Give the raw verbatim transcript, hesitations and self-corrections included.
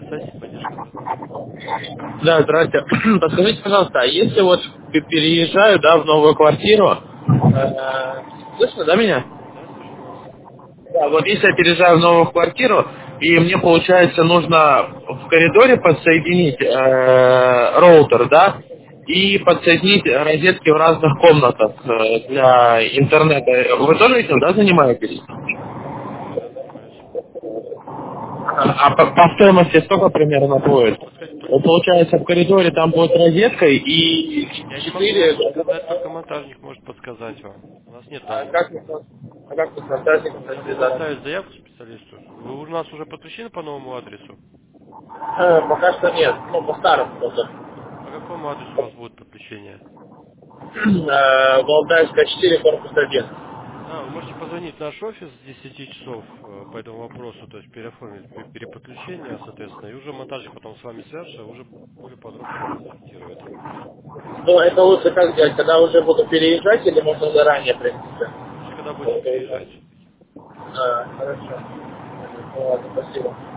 связи, поддержка. Да, здрасте. Подскажите, пожалуйста, а если вот пе- переезжаю, да, в новую квартиру, э, слышно, да, меня? Да, слышно вас. Да, вот если я переезжаю в новую квартиру, и мне, получается, нужно в коридоре подсоединить э, роутер, да, и подсоединить розетки в разных комнатах э, для интернета. Вы тоже этим, да, занимаетесь? Да, занимаюсь. А по, по стоимости сколько примерно будет? Подскажите, Вот получается, в коридоре там будет розетка и я не могу вам четыре. подсказать, только монтажник может подсказать вам. У нас нет А там... как мы с- а как мы с монтажником Я буду связаться? оставить заявку специалисту. Вы у нас уже подключены по новому адресу? Э, Пока что нет, ну по старому просто. По какому адресу у вас будет подключение? Э, Валдайская четыре, корпус один. А, вы можете позвонить в наш офис с десяти часов э, по этому вопросу, то есть переоформить пе- переподключение, соответственно, и уже монтажник потом с вами свяжется, уже более подробно проконсультирует. Ну это лучше как сделать, когда уже буду переезжать или можно заранее, в принципе? Лучше, когда будете переезжать. А, хорошо. Ну, ладно, спасибо.